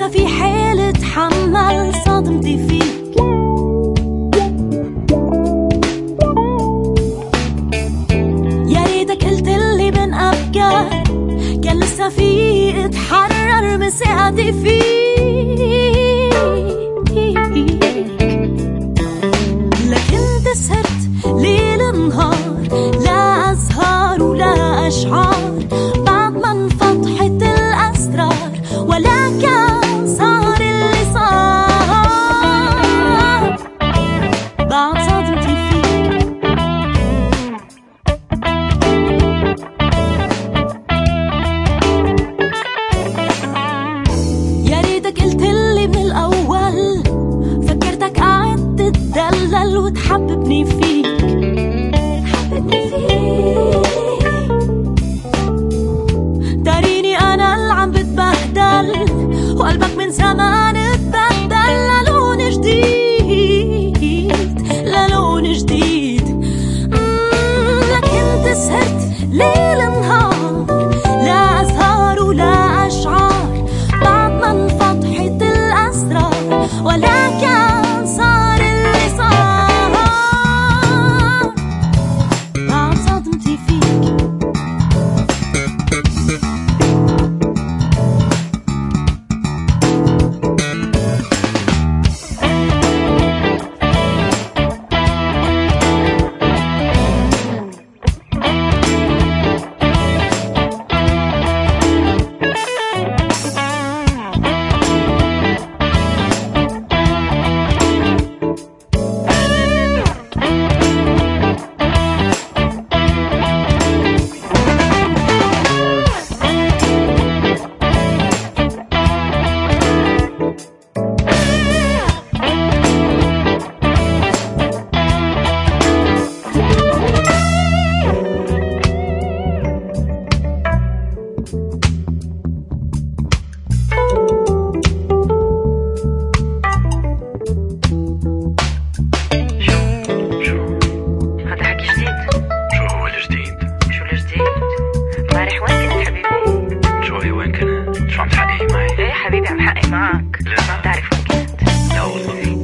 في حيل اتحمل صدمتي فيك. يا ريتك قلتلي من أفكار كان لسه في اتحرر من ثقتي فيك. لكن سهرت ليل نهار لا أزهار ولا أشعار بعد ما انفتحت الأسرار، ولا كان صار اللي صار بعد صدمتي فيك. يا ريتك قلتلي من الأول، فكرتك قاعد تتدلل وتحببني فيك. داريني أنا اللي عم بتبهدل، وقلبك من زمان اتبدل للون جديد، للون جديد. لكن سهرت ليل نهار لا أزهار ولا أشعار بعد ما انفتحت الأسرار، ولا كان صار اللي صار بعد صدمتي فيك. حبيبي عم حقق معك. لا تعرف وين كنت؟ لا والله.